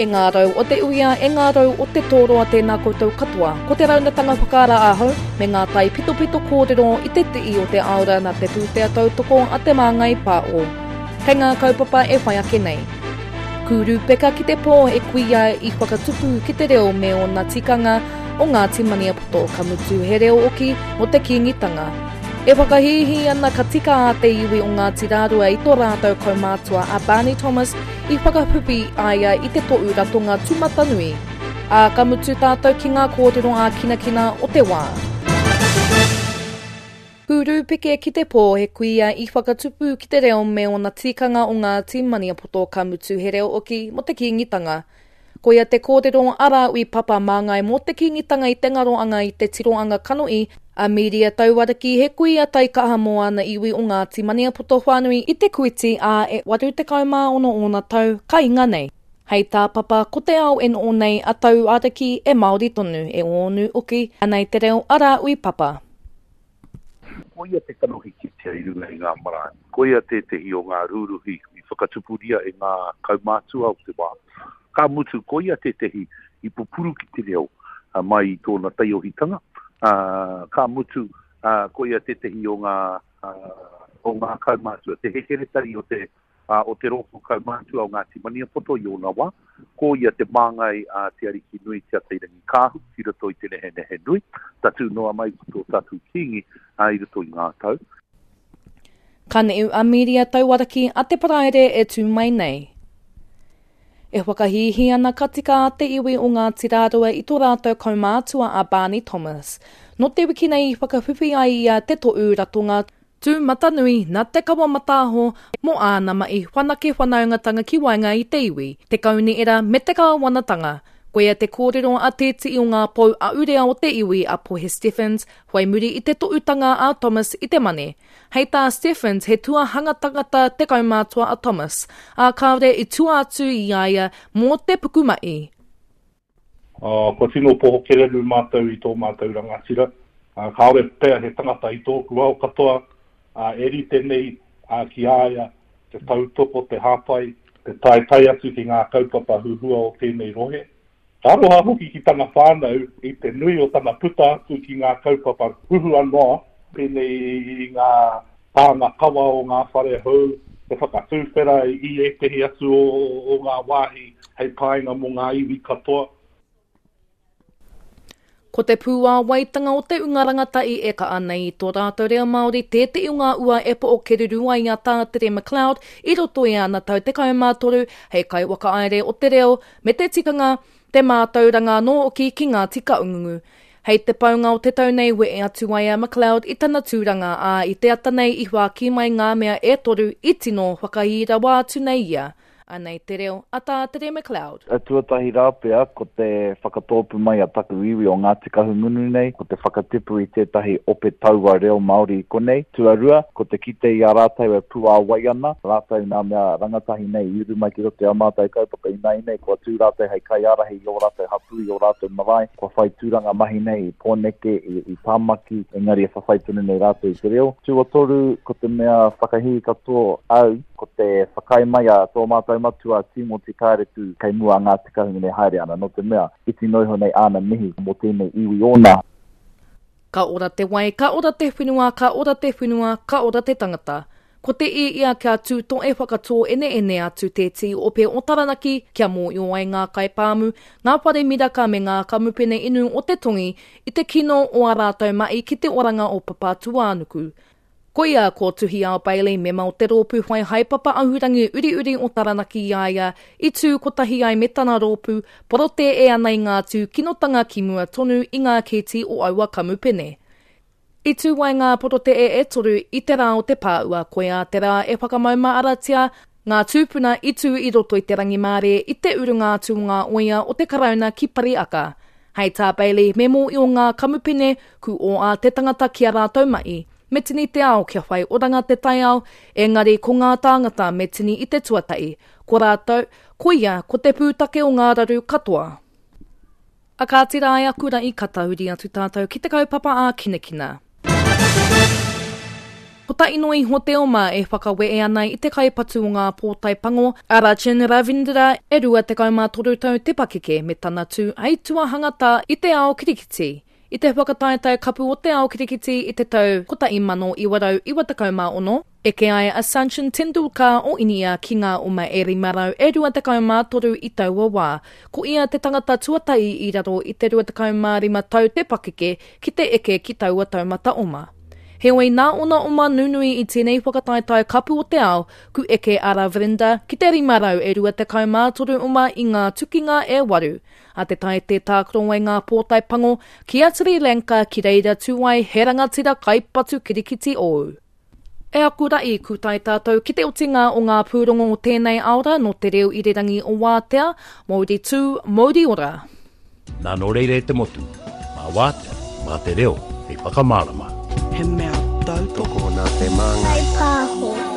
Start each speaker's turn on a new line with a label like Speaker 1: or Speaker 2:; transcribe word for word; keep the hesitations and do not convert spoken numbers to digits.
Speaker 1: ngā rau o te uia e ngā rau o te tōroa tēnā koutou katoa, ko te raunatanga whakaara ahau, me ngā tai pito pito kōrero i te tei o te aura na te tūtea tautoko a te māngai pā o. Kei ngā kaupapa e whai ake nei. Kuru peka ki te pō e kuia i whakatupu ki te reo me o ngā tikanga o ngā timania poto ka mutu he reo oki o te kingitanga. E whakahihi ana ka tika a te iwi o ngā tirarua i tō rātou kaumātua a Barney Thomas i whakahupi aia i te tōu ratonga tūmatanui. A ka mutu tātou ki ngā kōrero a kinakina o te wā. Kuru peke ki te pō he kuia i whakatupu ki te reo me o ngā tikanga o ngā timania poto ka mutu he reo oki mo te kingitanga. Ko ia te kōrero ara ui papa māngai mo te kingitanga i te ngaroanga i te tiroanga kanoi, a media tauaraki he kuia tai kaha mo ana iwi o ngā timania poto whanui i te kuiti a e waru te kaumā ono ona tau ka inga nei. Hei tā papa ko te ao en o nei a tau araki e Māori tonu e onu oki anei te reo ara ui papa.
Speaker 2: Ko ia te kanohi ki te irunga i ngā marae. Ko ia te tehi o ngā rūruhi i whakatupuria e ngā kaumātua o te wā. Ka mutu ko ia te tehi i pupuru ki te reo uh, mai i tōna taiohitanga. Uh, ka mutu uh, ko ia te tehi o ngā, uh, o ngā kaumātua. Te hekeretari o te, uh, o te roko kaumātua o ngā timania poto i o ngā wā. Ko ia te māngai uh, te ariki nui te ateirangi kāhu, i roto i te nehe nehe nui. Tatu noa mai kuto tatu kingi uh, i roto i ngā tau.
Speaker 1: Kana iu a media tauaraki a te paraere e tū mai nei. E whakahihi ana ka tika a te iwi o ngā tirarua i tō rātou kaumātua a Barney Thomas. No te wiki nei whakawhiwhi ai ia te tōu ratonga tū matanui nā te kawa matāho mo ānama i whanake whanaungatanga ki wainga i te iwi, te kauni era me te kawanatanga. Ko ia te kōrero a te ti o ngā pou a urea o te iwi a po he Stephens, hoi muri i te toʻutanga a Thomas i te mane. Hei tā Stephens he tua hangatangata te kaumātua a Thomas, a kaore i tua atu i aia mō te pukumai.
Speaker 3: Uh, ko tino poho kereru mātou i tō mātou rangatira. Uh, kaore pēr he tangata i tōku au katoa, uh, eri tenei uh, ki aia, te tautoko, te hāpai, te tai tai atu ki ngā kaupapa huhua o tēnei rohe. Aroha hoki ki tana whānau i te nui o tana puta atu ki ngā kaupapa huhua noa, pēnei ngā pānga kawa o ngā whare hau, te whakatūwhera i e tehi atu o, o ngā wāhi, hei kāinga mo ngā iwi katoa.
Speaker 1: Ko te pūā waitanga o te unga rangatai e ka anei i tō rātou reo Māori, te te unga ua e po o keruru ai a Tātere McLeod, i roto i ana tau te kaumātoru, hei kai waka aere o te reo, me te tikanga, te mātauranga no oki ki ngā tika ungungu. Hei te paunga o te tau nei we e atu ai a McLeod i tana tūranga a i te atanei i hua ki mai ngā mea e toru i tino whakahira wā atu nei ia. Anei te reo a Tātere McLeod.
Speaker 4: A tuatahi rāpea ko te whakatōpu mai a taku iwi o ngā tika hungunu nei, ko te whakatipu i tētahi ope taua reo Māori i konei. Tuarua, ko te kite i a rātau e pua wai ana, rātau nā mea rangatahi nei, i uru mai ki rote a mātai kaupaka i nei nei, kua tū rātau hei kai arahi i o rātau hapui i o rātau marae, kua whai tūranga mahi nei i pōneke, i, i pāmaki, engari e whawhai tunu nei rātau i te reo. Tua toru, ko te mea whakahi katoa au, ko te whakai mai a tō mātai matua Timothy Kāretu kei mua ngā tikahunga nei haere ana, no te mea iti noiho nei ana mihi mo tēnei iwi ona.
Speaker 1: Ka ora te wai, ka ora te whenua, ka ora te whenua, ka ora te tangata. Ko te i ia kia tū tō e whakatō ene ene atu te ti o pe o taranaki, kia mō i o ai ngā kai pāmu, ngā whare miraka me ngā kamupene inu o te tongi, i te kino o a rātou mai ki te oranga o Papatu Ānuku. Ko ia ko tuhi ao Bailey me mau te rōpū whai haipapa ahurangi uri uri o taranaki i aia, i tū ko tahi ai me tana rōpū, porote e anei ngā tū kinotanga ki mua tonu i ngā keti o aua kamupene. I tū wai ngā porote e e toru i te rā o te pāua, ko ia te rā e whakamauma aratia, ngā tūpuna i tū i roto i te rangi māre i te urunga atu ngā oia o te karauna ki Pariaka. Hei tā Bailey, me mō i o ngā kamupene ku o a te tangata ki a rātou mai. Me tini te ao kia whai oranga te tai ao, engari ko ngā tāngata me tini i te tuatai. Ko rātou, ko ia, ko te pūtake o ngā raru katoa. A kā tira ai akura i katahuri atu tātou ki te kaupapa a kinekina. Ko ta inoi ho te oma e whakawe e ana i te kaipatu o ngā pōtai pango, Arachin Ravindra e rua te kaumā toru tau te pakeke me tana tū aitua hangata i te ao kirikiti. I te whakataetai kapu o te ao kirikiti i te tau kota i mano i warau i watakau mā ono, e ke ai Ascension Tendulkar o inia ki ngā oma e rimarau e rua takau mā toru i taua wā. Ko ia te tangata tuatai i raro i te rua takau mā rima tau te pakeke ki te eke ki taua taumata oma. Heoi nā ona oma nunui i tēnei whakataetai kapu o te ao, ku eke Aravrinda ki te rimarau e rua te kaumā toru oma i ngā tukinga e waru. A te tae te tākrongai ngā pōtai pango ki a Sri Lanka ki reira tuai he rangatira kaipatu kirikiti o. E akura i kutai tātou ki te otinga o ngā pūrongo o tēnei aora no te reo i rerangi o Wātea, Māori tū, Māori ora.
Speaker 5: Nā no reire te motu, mā Wātea, mā te reo, e whakamārama.
Speaker 6: He mea tau
Speaker 7: toko nā te manga.
Speaker 6: Ai pāho.